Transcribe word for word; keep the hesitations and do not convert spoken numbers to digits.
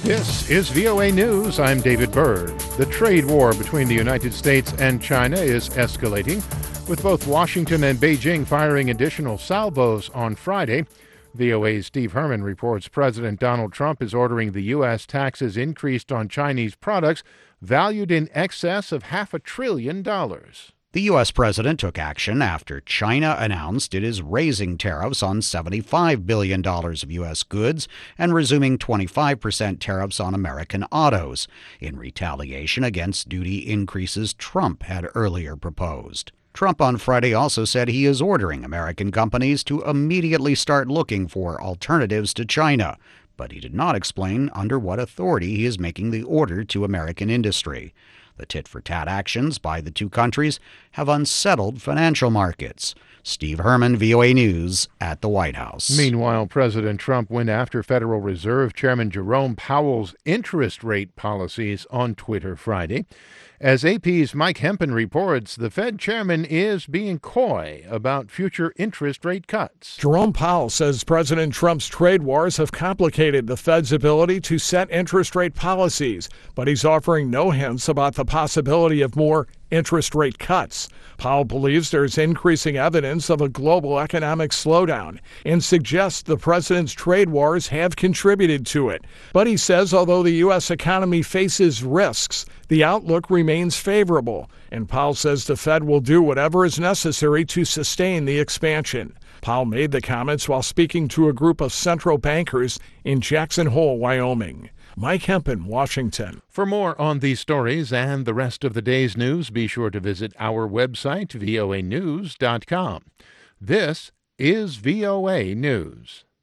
This is V O A News. I'm David Byrd. The trade war between the United States and China is escalating, with both Washington and Beijing firing additional salvos on Friday. V O A's Steve Herman reports President Donald Trump is ordering the U S taxes increased on Chinese products valued in excess of half a trillion dollars. The U S president took action after China announced it is raising tariffs on seventy-five billion dollars of U S goods and resuming twenty-five percent tariffs on American autos, in retaliation against duty increases Trump had earlier proposed. Trump on Friday also said he is ordering American companies to immediately start looking for alternatives to China, but he did not explain under what authority he is making the order to American industry. The tit-for-tat actions by the two countries have unsettled financial markets. Steve Herman, V O A News, at the White House. Meanwhile, President Trump went after Federal Reserve Chairman Jerome Powell's interest rate policies on Twitter Friday. As A P's Mike Hempen reports, the Fed chairman is being coy about future interest rate cuts. Jerome Powell says President Trump's trade wars have complicated the Fed's ability to set interest rate policies, but he's offering no hints about the possibility of more interest rate cuts. Powell believes there's increasing evidence of a global economic slowdown and suggests the president's trade wars have contributed to it. But he says although the U S economy faces risks, the outlook remains favorable, and Powell says the Fed will do whatever is necessary to sustain the expansion. Powell made the comments while speaking to a group of central bankers in Jackson Hole, Wyoming. Mike Hempen, Washington. For more on these stories and the rest of the day's news, be sure to visit our website, V O A news dot com. This is V O A News.